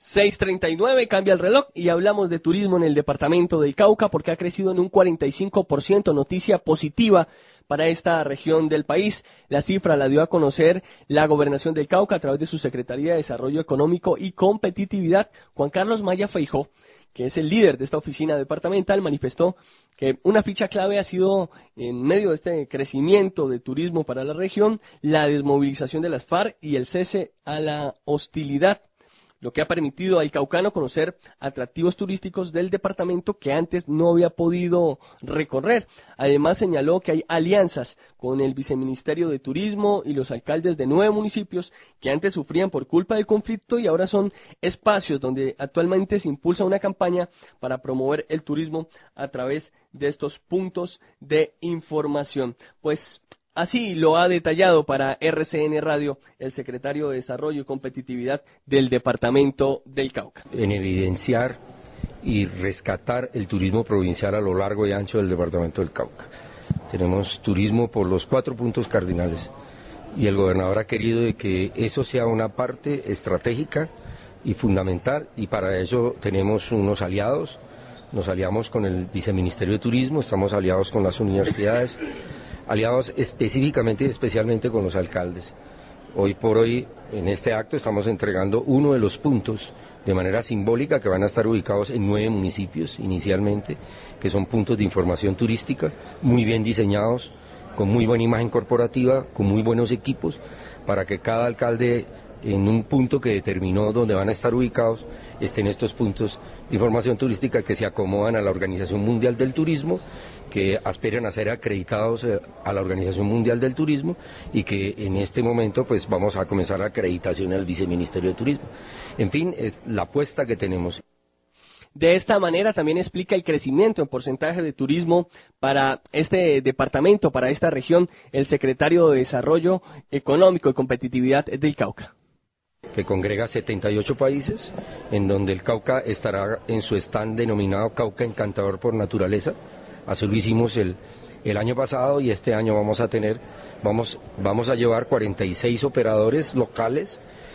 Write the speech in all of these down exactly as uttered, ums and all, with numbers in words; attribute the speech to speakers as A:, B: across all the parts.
A: seis treinta y nueve, cambia el reloj y hablamos de turismo en el departamento del Cauca porque ha crecido en un cuarenta y cinco por ciento, noticia positiva para esta región del país. La cifra la dio a conocer la Gobernación del Cauca a través de su Secretaría de Desarrollo Económico y Competitividad. Juan Carlos Maya Feijó, que es el líder de esta oficina departamental, manifestó que una ficha clave ha sido, en medio de este crecimiento de turismo para la región, la desmovilización de las FARC y el cese a la hostilidad, lo que ha permitido al caucano conocer atractivos turísticos del departamento que antes no había podido recorrer. Además señaló que hay alianzas con el Viceministerio de Turismo y los alcaldes de nueve municipios que antes sufrían por culpa del conflicto y ahora son espacios donde actualmente se impulsa una campaña para promover el turismo a través de estos puntos de información. Pues así lo ha detallado para R C N Radio el secretario de Desarrollo y Competitividad del Departamento del Cauca.
B: En evidenciar y rescatar el turismo provincial a lo largo y ancho del Departamento del Cauca. Tenemos turismo por los cuatro puntos cardinales y el gobernador ha querido de que eso sea una parte estratégica y fundamental, y para eso tenemos unos aliados. Nos aliamos con el Viceministerio de Turismo, estamos aliados con las universidades, aliados específicamente y especialmente con los alcaldes. Hoy por hoy, en este acto, estamos entregando uno de los puntos de manera simbólica que van a estar ubicados en nueve municipios inicialmente, que son puntos de información turística, muy bien diseñados, con muy buena imagen corporativa, con muy buenos equipos, para que cada alcalde en un punto que determinó donde van a estar ubicados, estén estos puntos de información turística que se acomodan a la Organización Mundial del Turismo, que aspiran a ser acreditados a la Organización Mundial del Turismo y que en este momento pues vamos a comenzar la acreditación al Viceministerio de Turismo. En fin, es la apuesta que tenemos.
A: De esta manera también explica el crecimiento en porcentaje de turismo para este departamento, para esta región, el secretario de Desarrollo Económico y Competitividad del Cauca.
B: Que congrega setenta y ocho países, en donde el Cauca estará en su stand denominado Cauca Encantador por Naturaleza. Así lo hicimos el, el año pasado y este año vamos a tener, vamos, vamos a llevar cuarenta y seis operadores locales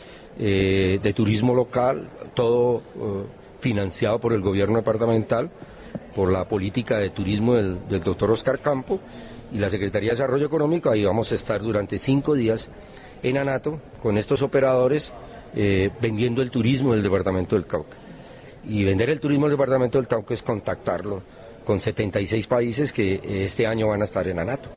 B: eh, de turismo local, todo eh, financiado por el gobierno departamental, por la política de turismo del, del doctor Oscar Campo y la Secretaría de Desarrollo Económico. Ahí vamos a estar durante cinco días en Anato con estos operadores eh, vendiendo el turismo del departamento del Cauca. Y vender el turismo del departamento del Cauca es contactarlo con setenta y seis países que este año van a estar en Anato.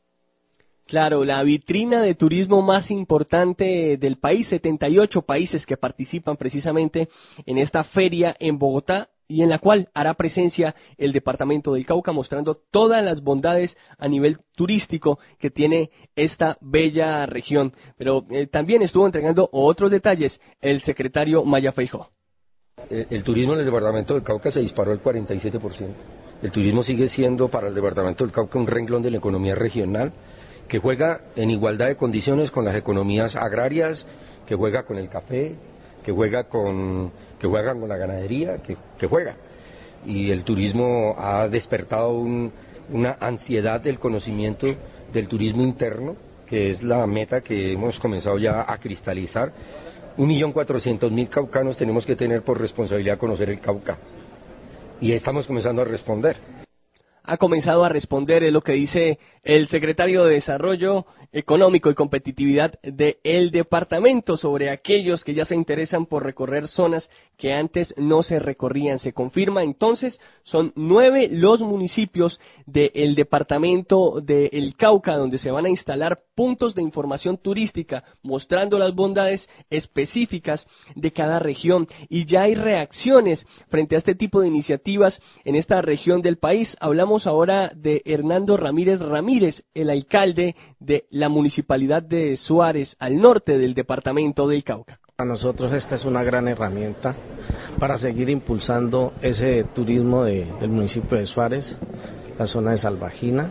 A: Claro, la vitrina de turismo más importante del país, setenta y ocho países que participan precisamente en esta feria en Bogotá y en la cual hará presencia el departamento del Cauca, mostrando todas las bondades a nivel turístico que tiene esta bella región. Pero eh, también estuvo entregando otros detalles el secretario Maya Feijó.
B: El, el turismo en el departamento del Cauca se disparó al cuarenta y siete por ciento. El turismo sigue siendo para el departamento del Cauca un renglón de la economía regional que juega en igualdad de condiciones con las economías agrarias, que juega con el café, que juega con, que juega con la ganadería, que, que juega. Y el turismo ha despertado un, una ansiedad del conocimiento del turismo interno, que es la meta que hemos comenzado ya a cristalizar. Un millón cuatrocientos mil caucanos tenemos que tener por responsabilidad conocer el Cauca. Y estamos comenzando a responder.
A: Ha comenzado a responder, es lo que dice el secretario de Desarrollo Económico y Competitividad del departamento sobre aquellos que ya se interesan por recorrer zonas que antes no se recorrían. Se confirma entonces, son nueve los municipios del departamento del Cauca donde se van a instalar puntos de información turística mostrando las bondades específicas de cada región, y ya hay reacciones frente a este tipo de iniciativas en esta región del país. Hablamos ahora de Hernando Ramírez Ramírez, el alcalde de la municipalidad de Suárez, al norte del departamento del Cauca.
C: Para nosotros esta es una gran herramienta para seguir impulsando ese turismo de, del municipio de Suárez, la zona de Salvajina,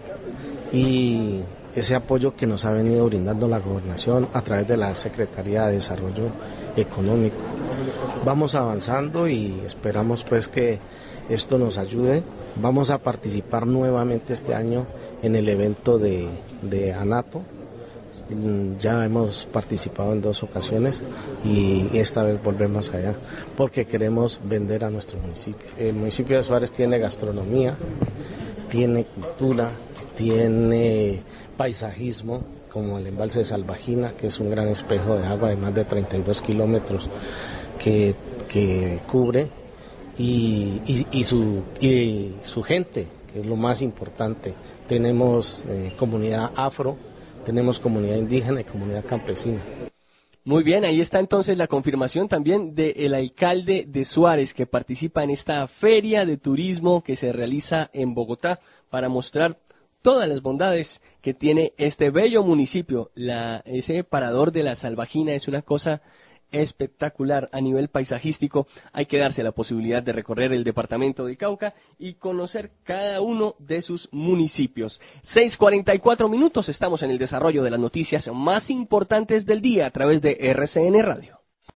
C: y ese apoyo que nos ha venido brindando la gobernación a través de la Secretaría de Desarrollo Económico. Vamos avanzando y esperamos pues que esto nos ayude. Vamos a participar nuevamente este año en el evento de, de Anato. Ya hemos participado en dos ocasiones y esta vez volvemos allá porque queremos vender a nuestro municipio. El municipio de Suárez tiene gastronomía, tiene cultura, tiene paisajismo, como el embalse de Salvajina, que es un gran espejo de agua de más de treinta y dos kilómetros que, que cubre, y, y, y, su, y su gente, que es lo más importante. Tenemos eh, comunidad afro, tenemos comunidad indígena y comunidad campesina.
A: Muy bien, ahí está entonces la confirmación también del alcalde de Suárez, que participa en esta feria de turismo que se realiza en Bogotá para mostrar todas las bondades que tiene este bello municipio. La, ese parador de la Salvajina es una cosa espectacular a nivel paisajístico. Hay que darse la posibilidad de recorrer el departamento de Cauca y conocer cada uno de sus municipios. seis cuarenta y cuatro minutos, estamos en el desarrollo de las noticias más importantes del día a través de R C N Radio.